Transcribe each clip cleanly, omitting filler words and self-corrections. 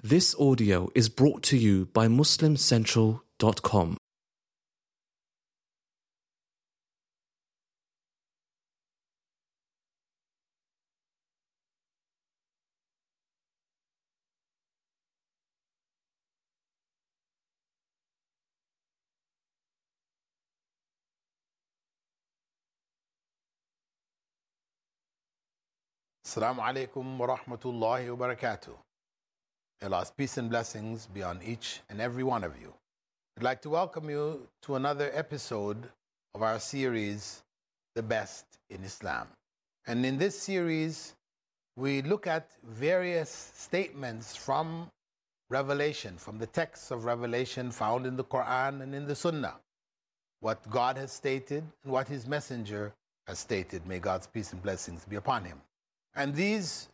This audio is brought to you by MuslimCentral.com. Assalamu alaikum wa rahmatullahi wa barakatuh. Allah's peace and blessings be on each and every one of you. I'd like to welcome you to another episode of our series, The Best in Islam. And in this series, we look at various statements from Revelation, from the texts of Revelation found in the Quran and in the Sunnah. What God has stated and what His Messenger has stated. May God's peace and blessings be upon him. And these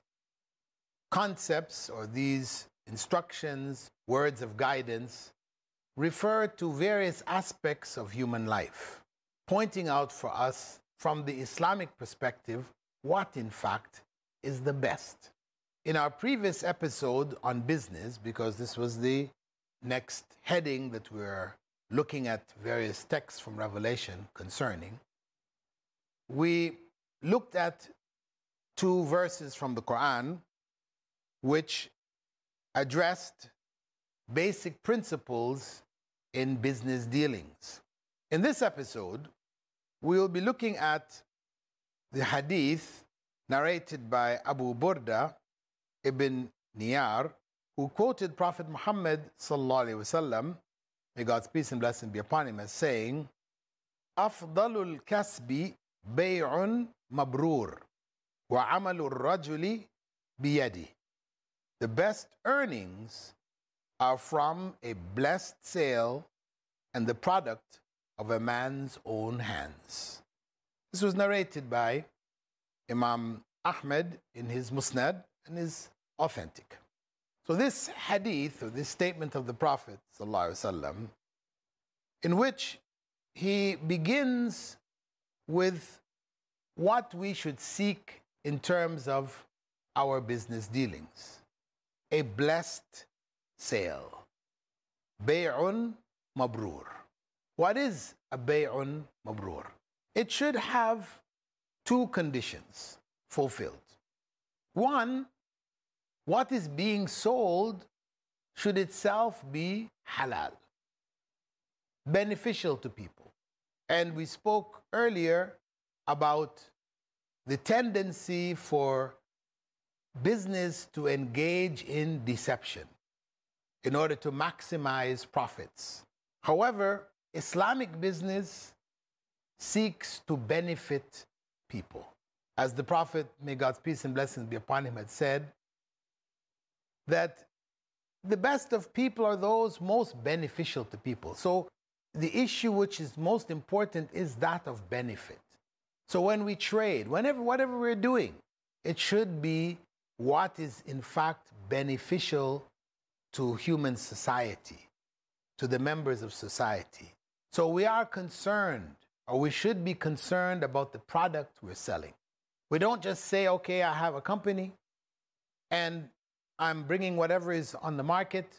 concepts or these instructions, words of guidance, refer to various aspects of human life, pointing out for us from the Islamic perspective what in fact is the best. In our previous episode on business, because this was the next heading that we're looking at various texts from Revelation concerning, we looked at two verses from the Quran which addressed basic principles in business dealings. In this episode, we will be looking at the hadith narrated by Abu Burda ibn Niyar, who quoted Prophet Muhammad sallallahu alaihi wasallam, may God's peace and blessing be upon him, as saying, "Afdalul kasbi bay'un mabrur wa amalur rajuli biyadi." The best earnings are from a blessed sale and the product of a man's own hands. This was narrated by Imam Ahmed in his Musnad and is authentic. So this hadith, or this statement of the Prophet ﷺ, in which he begins with what we should seek in terms of our business dealings. A blessed sale. Bay'un mabrur. What is a bay'un mabrur? It should have two conditions fulfilled. One, what is being sold should itself be halal, beneficial to people. And we spoke earlier about the tendency for business to engage in deception in order to maximize profits. However, Islamic business seeks to benefit people. As the Prophet, may God's peace and blessings be upon him, had said, that the best of people are those most beneficial to people. So the issue which is most important is that of benefit. So when we trade, whatever we're doing, it should be what is in fact beneficial to human society, to the members of society. So we are concerned, or we should be concerned about the product we're selling. We don't just say, okay, I have a company and I'm bringing whatever is on the market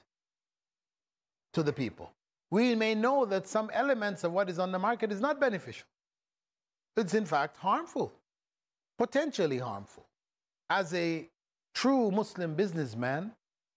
to the people. We may know that some elements of what is on the market is not beneficial. It's in fact harmful, potentially harmful. As a true Muslim businessman,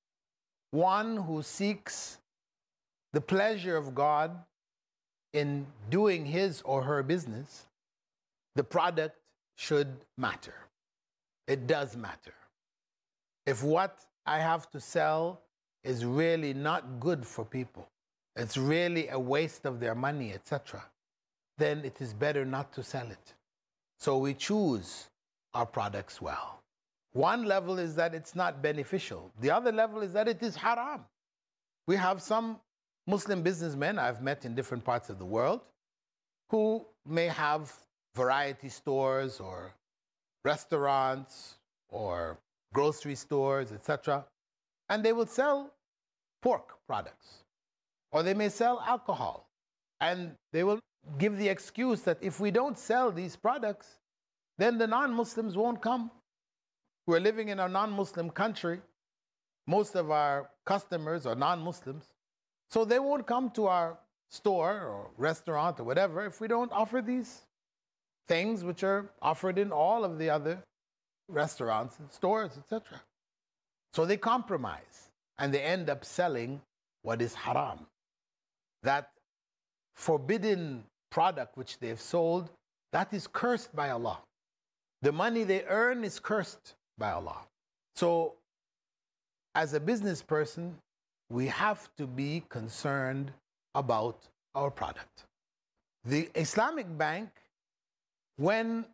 one who seeks the pleasure of God in doing his or her business, the product should matter. It does matter. If what I have to sell is really not good for people, it's really a waste of their money, etc., then it is better not to sell it. So we choose our products well. One level is that it's not beneficial. The other level is that it is haram. We have some Muslim businessmen I've met in different parts of the world who may have variety stores or restaurants or grocery stores, etc., and they will sell pork products, or they may sell alcohol, and they will give the excuse that if we don't sell these products, then the non-Muslims won't come. We're living in a non-Muslim country, most of our customers are non-Muslims, so they won't come to our store or restaurant or whatever if we don't offer these things which are offered in all of the other restaurants and stores, etc. So they compromise and they end up selling what is haram. That forbidden product which they've sold, that is cursed by Allah. The money they earn is cursed by Allah. So as a business person, we have to be concerned about our product. The Islamic bank, when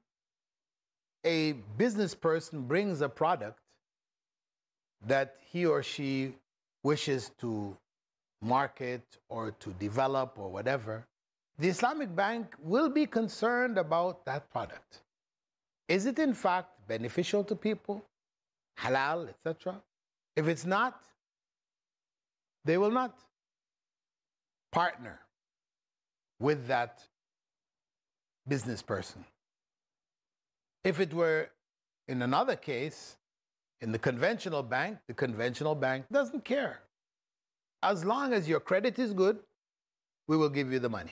a business person brings a product that he or she wishes to market or to develop or whatever, the Islamic bank will be concerned about that product. Is it in fact beneficial to people, halal, etc.? If it's not, they will not partner with that business person. If it were in another case, in the conventional bank doesn't care. As long as your credit is good, we will give you the money.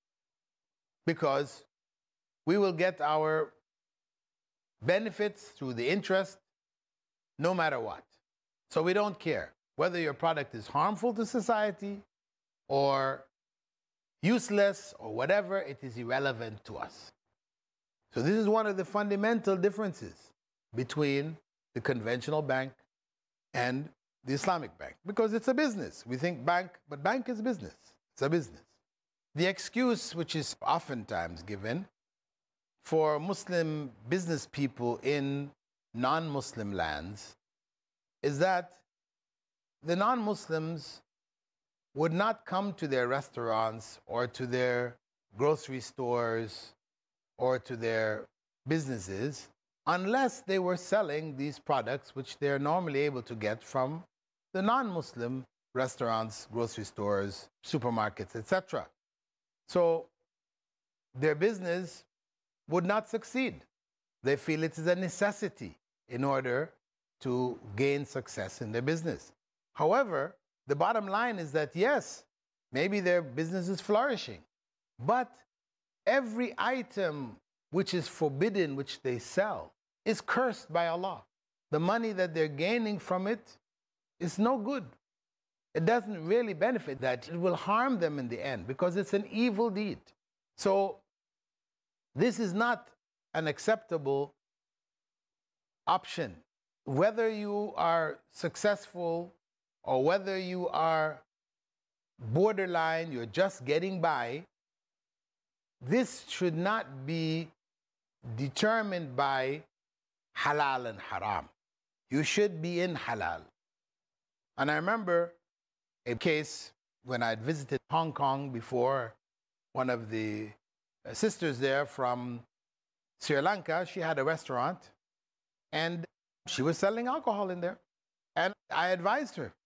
Because we will get our benefits through the interest no matter what. So we don't care whether your product is harmful to society or useless or whatever, it is irrelevant to us. So this is one of the fundamental differences between the conventional bank and the Islamic bank, because it's a business. We think bank, but bank is business. It's a business. The excuse which is oftentimes given for Muslim business people in non-Muslim lands is that the non-Muslims would not come to their restaurants or to their grocery stores or to their businesses unless they were selling these products which they're normally able to get from the non-Muslim restaurants, grocery stores, supermarkets, etc. So their business would not succeed. They feel it is a necessity in order to gain success in their business. However, the bottom line is that yes, maybe their business is flourishing, but every item which is forbidden, which they sell, is cursed by Allah. The money that they're gaining from it is no good. It doesn't really benefit that. It will harm them in the end because it's an evil deed. So this is not an acceptable option. Whether you are successful or whether you are borderline, you're just getting by, this should not be determined by halal and haram. You should be in halal. And I remember a case when I had visited Hong Kong before. One of the sisters there from Sri Lanka, she had a restaurant and she was selling alcohol in there. And I advised her,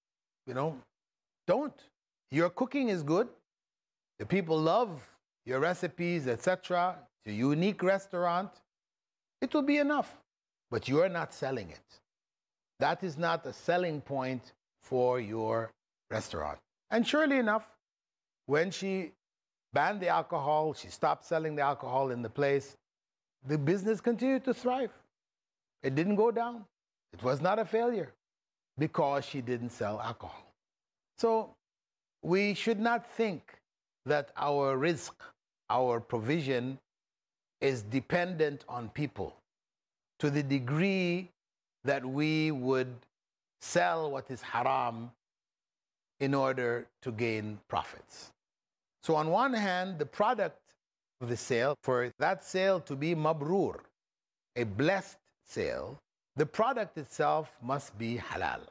don't. Your cooking is good. The people love your recipes, etc. It's a unique restaurant. It will be enough. But you are not selling it. That is not a selling point for your restaurant. And surely enough, when she banned the alcohol, she stopped selling the alcohol in the place, the business continued to thrive. It didn't go down. It was not a failure because she didn't sell alcohol. So we should not think that our rizq, our provision, is dependent on people to the degree that we would sell what is haram in order to gain profits. So on one hand, the product of the sale, for that sale to be mabrur, a blessed sale, the product itself must be halal.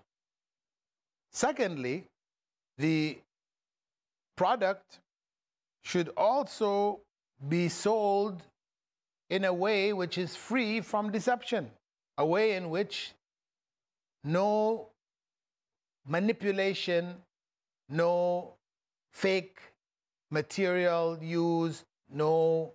Secondly, the product should also be sold in a way which is free from deception, a way in which no manipulation, no fake material used, no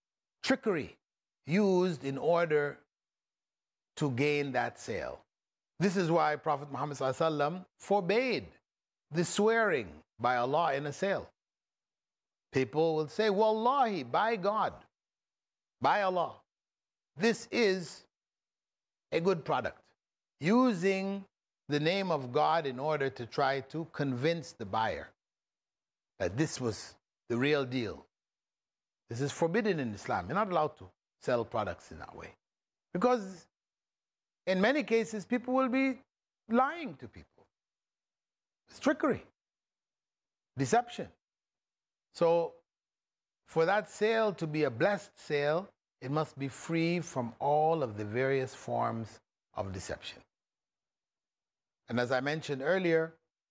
trickery used in order to gain that sale. This is why Prophet Muhammad ﷺ forbade the swearing by Allah in a sale. People will say, Wallahi, by God, by Allah, this is a good product. Using the name of God in order to try to convince the buyer that this was the real deal. This is forbidden in Islam. You're not allowed to sell products in that way. Because in many cases, people will be lying to people. It's trickery, deception. So for that sale to be a blessed sale, it must be free from all of the various forms of deception. And as I mentioned earlier,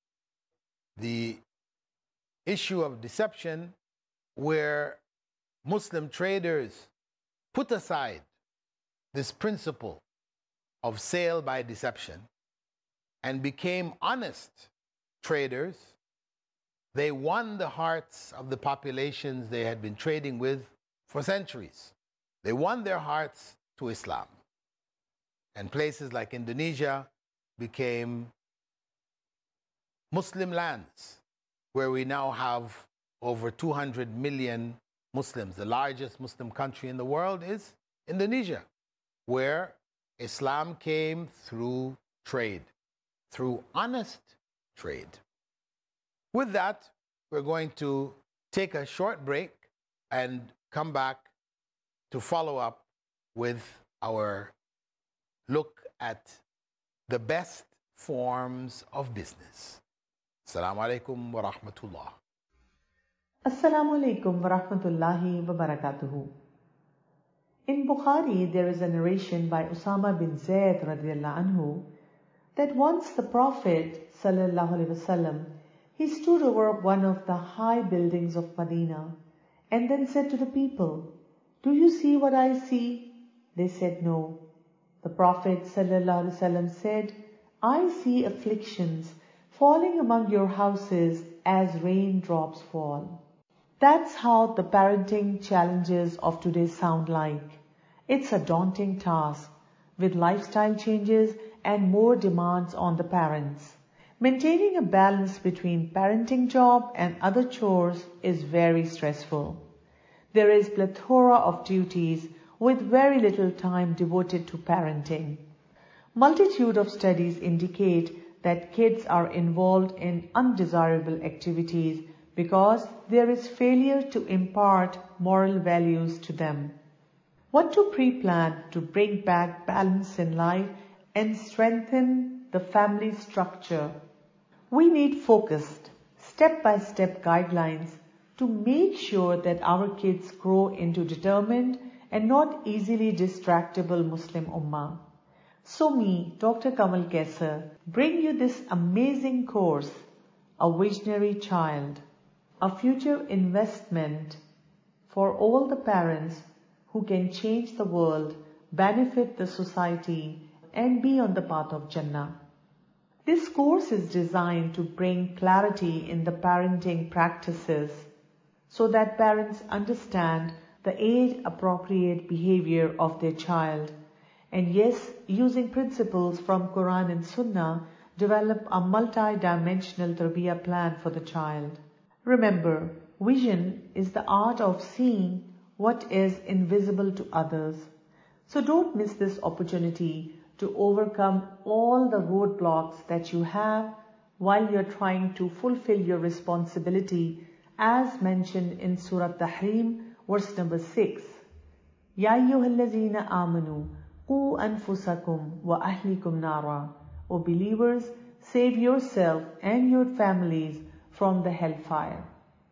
the issue of deception where Muslim traders put aside this principle of sale by deception and became honest traders, they won the hearts of the populations they had been trading with for centuries. They won their hearts to Islam. And places like Indonesia became Muslim lands, where we now have over 200 million Muslims. The largest Muslim country in the world is Indonesia, where Islam came through trade, through honest trade. With that, we're going to take a short break and come back to follow up with our look at the best forms of business. Assalamu alaikum wa rahmatullah. Assalamu alaikum wa rahmatullahi wa barakatuhu. In Bukhari, there is a narration by Usama bin Zayd radiallahu anhu that once the Prophet sallallahu alaihi wasallam, he stood over one of the high buildings of Medina and then said to the people, "Do you see what I see?" They said, "No." The Prophet sallallahu alaihi wasallam said, "I see afflictions falling among your houses as raindrops fall." That's how the parenting challenges of today sound like. It's a daunting task with lifestyle changes and more demands on the parents. Maintaining a balance between parenting job and other chores is very stressful. There is plethora of duties with very little time devoted to parenting. Multitude of studies indicate that kids are involved in undesirable activities because there is failure to impart moral values to them. What to pre-plan to bring back balance in life and strengthen the family structure? We need focused, step-by-step guidelines to make sure that our kids grow into determined and not easily distractible Muslim Ummah. So me, Dr. Kamal Kaisar, bring you this amazing course, A Visionary Child, a future investment for all the parents who can change the world, benefit the society, and be on the path of Jannah. This course is designed to bring clarity in the parenting practices so that parents understand the age-appropriate behavior of their child, and yes, using principles from Quran and Sunnah, develop a multi-dimensional tarbiyah plan for the child. Remember, vision is the art of seeing what is invisible to others. So don't miss this opportunity to overcome all the roadblocks that you have while you're trying to fulfill your responsibility as mentioned in Surah Tahrim, verse number 6. Ya ayyuhallazina amanu qu anfusakum wa ahlikum nara. O believers, save yourself and your families from the hellfire.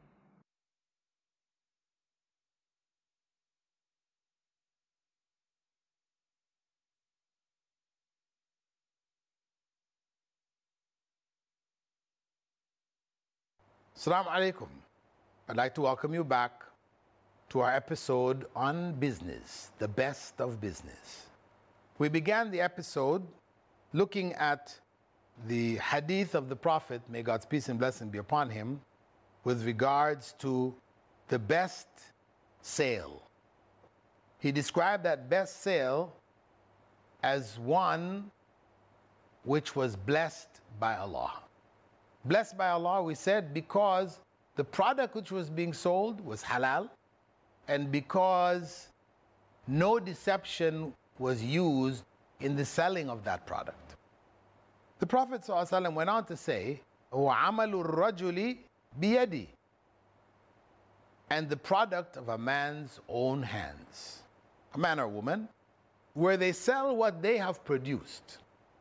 Assalamu alaikum. I'd like to welcome you back to our episode on business, the best of business. We began the episode looking at the hadith of the Prophet, may God's peace and blessing be upon him, with regards to the best sale. He described that best sale as one which was blessed by Allah. Blessed by Allah, we said, because the product which was being sold was halal, and because no deception was used in the selling of that product. The Prophet ﷺ went on to say, وَعَمَلُ الرَّجُلِ بِيَدِهِ, and the product of a man's own hands, a man or woman, where they sell what they have produced,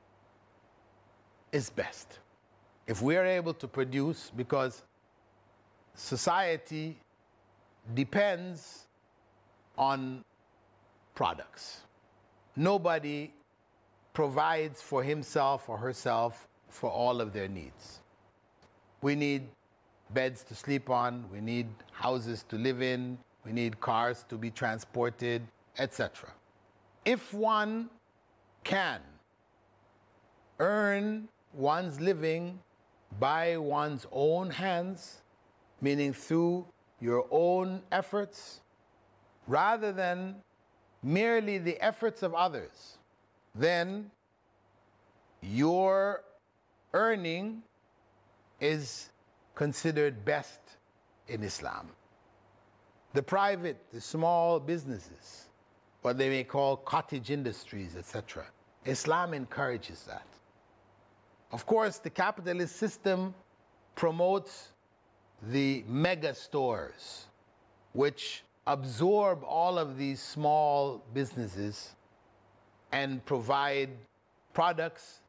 is best. If we are able to produce, because society depends on products. Nobody provides for himself or herself for all of their needs. We need beds to sleep on, we need houses to live in, we need cars to be transported, etc. If one can earn one's living by one's own hands, meaning through your own efforts, rather than merely the efforts of others, then your earning is considered best in Islam. The private, the small businesses, what they may call cottage industries, etc., Islam encourages that. Of course, the capitalist system promotes the mega stores, which absorb all of these small businesses and provide products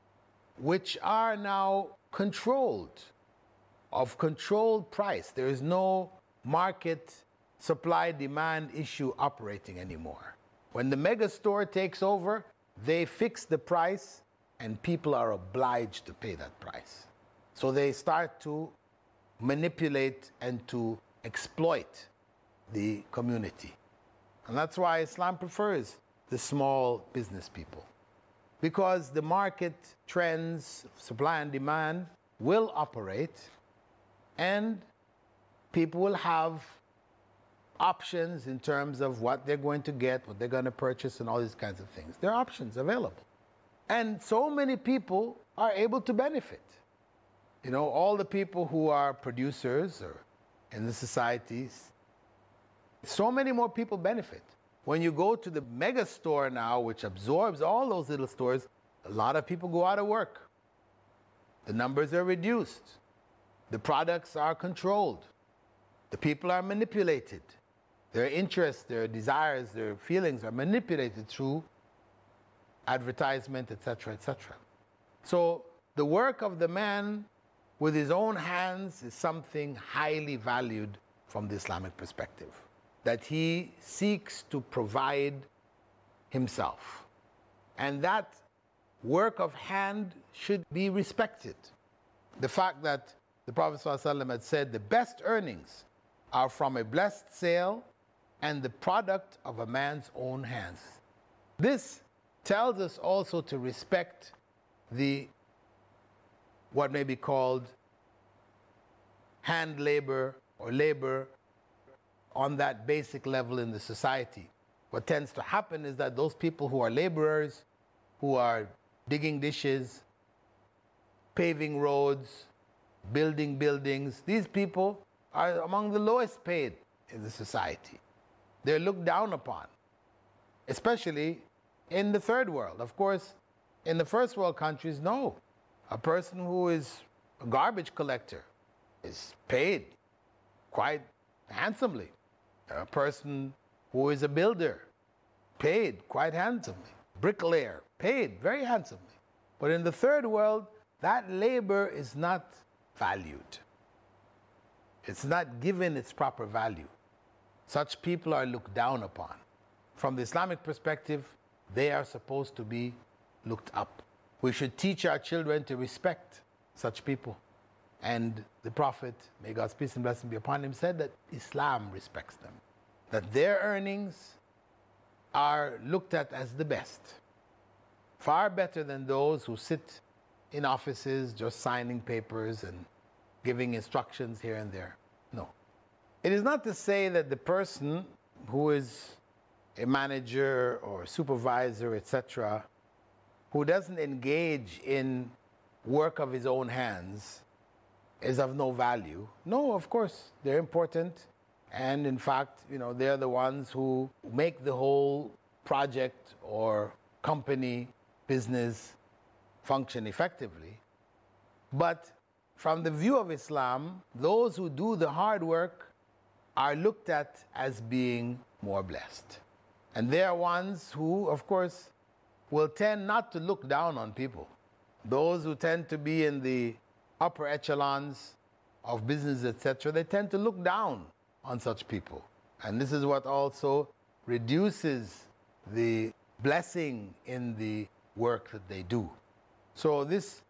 which are now controlled, of controlled price. There is no market supply-demand issue operating anymore. When the mega store takes over, they fix the price and people are obliged to pay that price. So they start to manipulate and to exploit the community. And that's why Islam prefers the small business people. Because the market trends, supply and demand, will operate, and people will have options in terms of what they're going to get, what they're going to purchase, and all these kinds of things. There are options available. And so many people are able to benefit. You know, all the people who are producers or in the societies, so many more people benefit. When you go to the mega store now, which absorbs all those little stores, a lot of people go out of work. The numbers are reduced. The products are controlled. The people are manipulated. Their interests, their desires, their feelings are manipulated through advertisement, etc., etc. So the work of the man with his own hands is something highly valued from the Islamic perspective, that he seeks to provide himself. And that work of hand should be respected. The fact that the Prophet ﷺ had said the best earnings are from a blessed sale and the product of a man's own hands. This tells us also to respect the what may be called hand labor or labor on that basic level in the society. What tends to happen is that those people who are laborers, who are digging dishes, paving roads, building buildings, these people are among the lowest paid in the society. They're looked down upon, especially in the third world. Of course, in the first world countries, no. A person who is a garbage collector is paid quite handsomely. A person who is a builder, paid quite handsomely. Bricklayer, paid very handsomely. But in the third world, that labor is not valued. It's not given its proper value. Such people are looked down upon. From the Islamic perspective, they are supposed to be looked up. We should teach our children to respect such people. And the Prophet, may God's peace and blessing be upon him, said that Islam respects them, that their earnings are looked at as the best, far better than those who sit in offices just signing papers and giving instructions here and there. No. It is not to say that the person who is a manager or supervisor, etc., who doesn't engage in work of his own hands is of no value. No, of course, they're important. And in fact, they're the ones who make the whole project or company, business function effectively. But from the view of Islam, those who do the hard work are looked at as being more blessed. And they are ones who, of course, will tend not to look down on people. Those who tend to be in the upper echelons of business, etc., they tend to look down on such people. And this is what also reduces the blessing in the work that they do. So this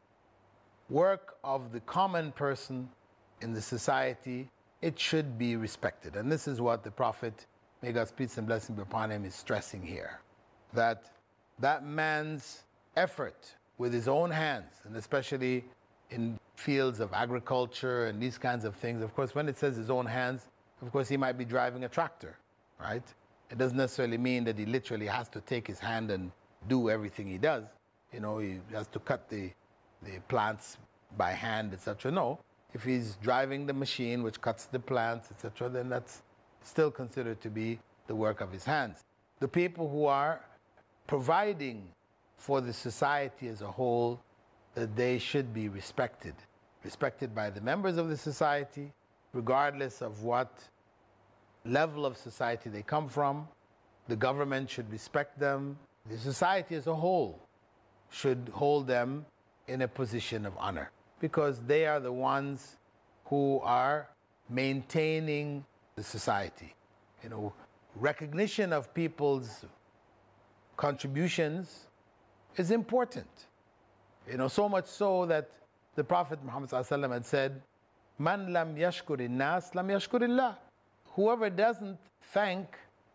work of the common person in the society, it should be respected. And this is what the Prophet, may God's peace and blessing be upon him, is stressing here. That man's effort with his own hands, and especially in fields of agriculture and these kinds of things, of course, when it says his own hands, of course, he might be driving a tractor, right? It doesn't necessarily mean that he literally has to take his hand and do everything he does. He has to cut the plants by hand, etc. No, if he's driving the machine which cuts the plants, etc., then that's still considered to be the work of his hands. The people who are providing for the society as a whole, that they should be respected by the members of the society, regardless of what level of society they come from. The government should respect them. The society as a whole should hold them in a position of honor, because they are the ones who are maintaining the society. Recognition of people's contributions is important. So much so that the Prophet Muhammad ﷺ had said, "Man lam yashkurin nas, lam yashkurillah." Whoever doesn't thank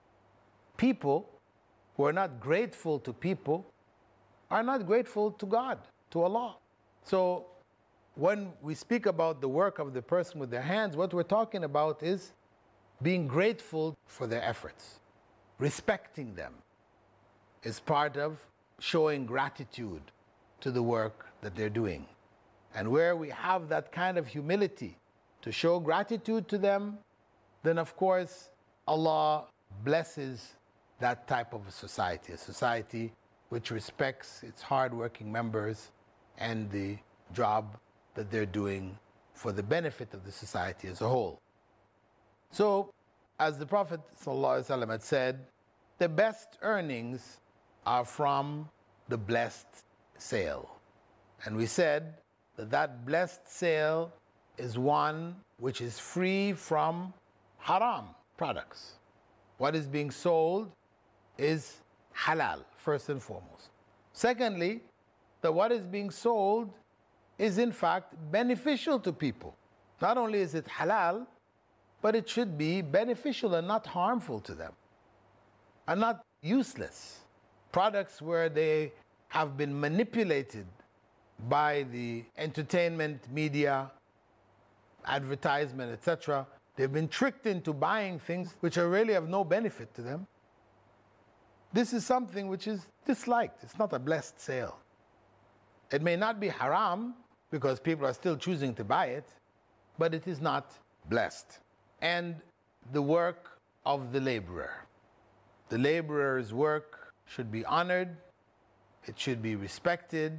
people, who are not grateful to people, are not grateful to God, to Allah. So when we speak about the work of the person with their hands, what we're talking about is being grateful for their efforts. Respecting them is part of showing gratitude to the work that they're doing. And where we have that kind of humility to show gratitude to them, then of course Allah blesses that type of a society which respects its hard-working members and the job that they're doing for the benefit of the society as a whole. So, as the Prophet ﷺ had said, the best earnings are from the blessed sale. And we said that blessed sale is one which is free from haram products. What is being sold is halal, first and foremost. Secondly, that what is being sold is in fact beneficial to people. Not only is it halal, but it should be beneficial and not harmful to them, and not useless. Products where they have been manipulated by the entertainment media, advertisement, etc. They've been tricked into buying things which are really of no benefit to them. This is something which is disliked. It's not a blessed sale. It may not be haram because people are still choosing to buy it, but it is not blessed. And the work of the laborer. The laborer's work should be honored, it should be respected,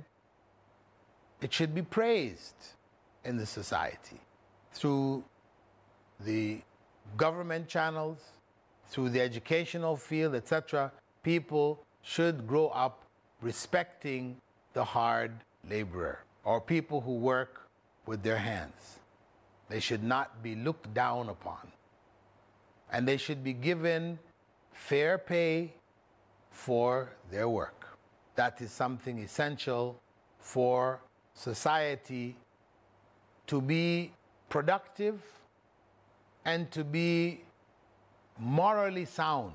it should be praised in the society through the government channels, through the educational field, etc. People should grow up respecting the hard laborer or people who work with their hands. They should not be looked down upon. And they should be given fair pay for their work. That is something essential for society to be productive and to be morally sound.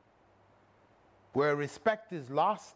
Where respect is lost,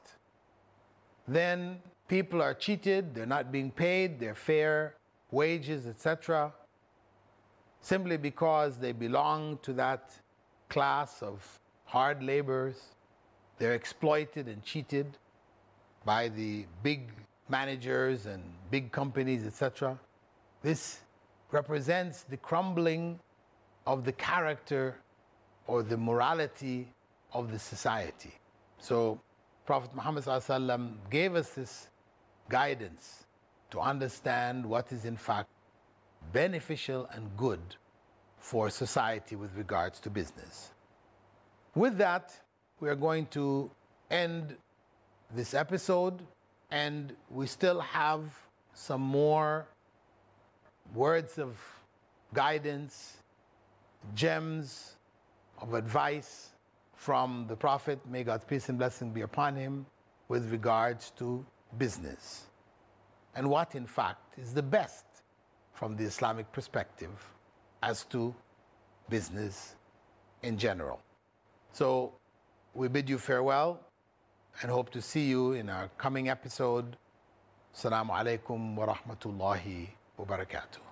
then people are cheated, they're not being paid their fair wages, etc., simply because they belong to that class of hard laborers. They're exploited and cheated. by the big managers and big companies, etc. This represents the crumbling of the character or the morality of the society. So Prophet Muhammad ﷺ gave us this guidance to understand what is in fact beneficial and good for society with regards to business. With that, we are going to end this episode, and we still have some more words of guidance, gems of advice from the Prophet, may God's peace and blessing be upon him, with regards to business and what in fact is the best from the Islamic perspective as to business in general. So we bid you farewell and hope to see you in our coming episode. Assalamu alaikum wa rahmatullahi wa barakatuh.